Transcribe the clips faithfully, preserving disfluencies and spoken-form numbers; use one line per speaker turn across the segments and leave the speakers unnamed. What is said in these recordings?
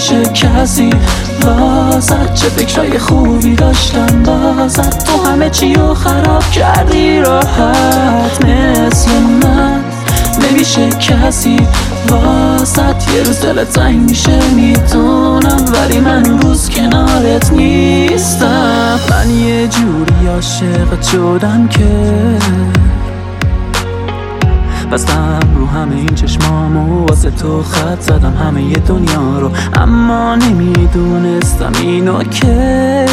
نمیشه کسی واسد. چه فکرای خوبی داشتم بازد، تو همه چی رو خراب کردی راحت. مثل من نمیشه کسی واسد، یه روز دلت تنگ میشه میدونم، ولی من اون روز کنارت نیستم. من یه جوری عاشقت شدم که بستم رو همه این چشمامو، واسه تو خط زدم همه ی دنیا رو، اما نمیدونستم اینو که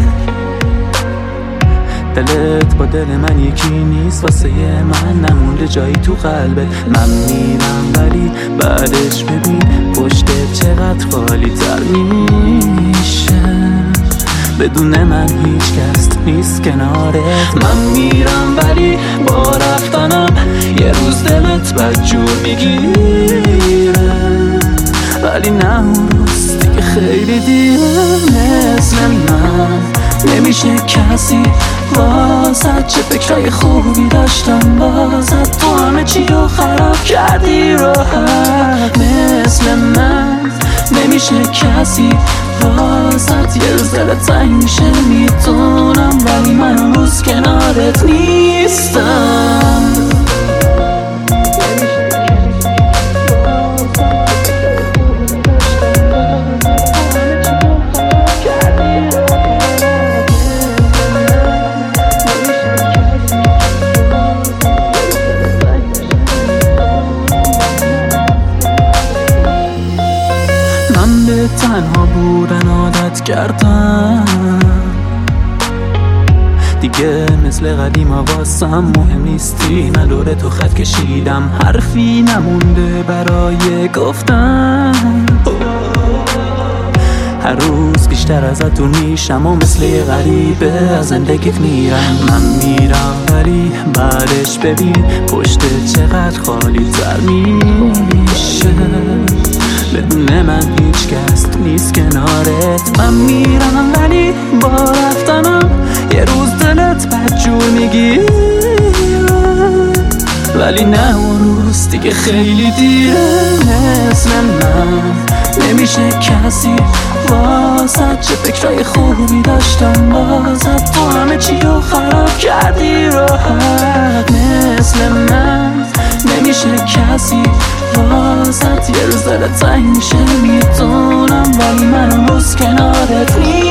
دلت با دل من یکی نیست. واسه من نمونده جایی تو قلبت. من میرم ولی بعدش ببین پشتت چقدر خالی تر میشه، بدون من هیچ کس نیست کنارت. من میرم ولی با رفتنم یه روز دلت بدجور میگیره، ولی نه اون روز دیگه خیلی دیره. مثل من نمیشه کسی واسد، چه فکرای خوبی داشتم بازد، تو همه چی رو خراب کردی راحت. مثل من نمیشه کسی واسد، یه روز دلت تنگ میشه میدونم، ولی من اون روز کنارت نیستم. من به تنها بودن عادت کردم دیگه، مثل قدیما واسم مهم نیستی. من دور تو خط کشیدم، حرفی نمونده برای گفتن. هر روز بیشتر ازت دور میشم و مثل یه غریبه از زندگیت میرم. من میرم ولی بعدش ببین پشتت چقدر خالی تر میشه، بدون من هیچ کس نیست کنارت. من میرم ولی با رفتنم یه روز دلت بدجور میگیره، ولی نه اون روز دیگه خیلی دیره. مثل من نمیشه کسی واسد، چه فکرای خوبی داشتم بازد، تو همه چی رو خراب کردی راحت. مثل من نمیشه کسی واسد، یه روز دلت تنگ میشه میدونم، ولی من اون روز کنارت نیستم.